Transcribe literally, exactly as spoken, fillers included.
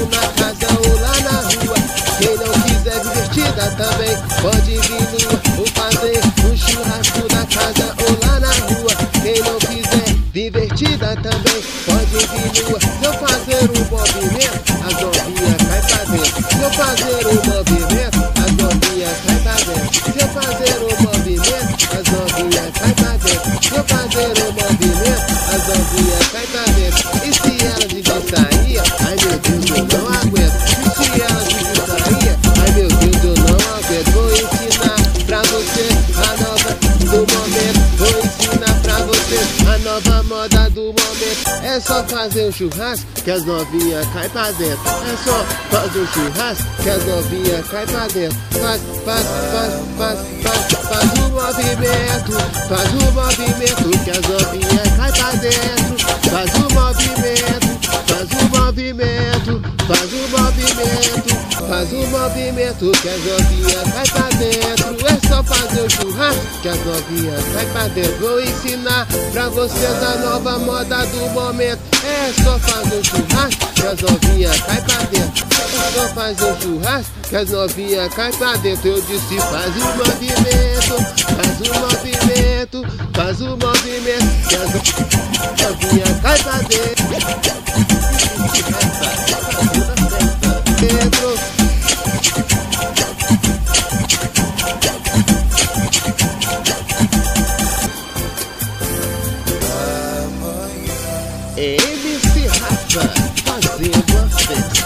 na casa ou lá na rua. Quem não quiser divertida também pode vir nua ou fazer um churrasco na casa ou lá na rua. Quem não quiser divertida também pode vir nua. Se eu fazer um movimento, as novinhas cai pra dentro. Se eu fazer um movimento, as novinhas cai pra dentro. Se eu fazer um movimento, as novinhas cai pra dentro. Se eu fazer um movimento, as novinhas cai pra dentro. E se ela de sair, ai meu Deus, eu não aguento. E se ela de sair, ai meu Deus, eu não aguento. Vou ensinar pra você a nova do momento. Vou ensinar pra você a nova moda do momento. É só fazer um churrasco que as novinhas cai pra dentro. É só fazer um churrasco que as novinhas cai pra dentro. Faz, faz, faz, faz, faz, faz o movimento. Faz o movimento que as novinhas cai pra dentro. Faz o movimento, faz o movimento, faz o movimento. Faz o movimento que as novinhas cai pra dentro. É só fazer o churrasco que as novinhas cai pra dentro. Vou ensinar pra vocês a nova moda do momento. É só fazer o churrasco que as novinhas cai pra dentro. É só fazer o churrasco que as novinhas cai pra dentro. Eu disse faz o movimento, faz o movimento, faz o movimento que as novinhas cai pra dentro. Dentro. M C Rafa fazendo a festa.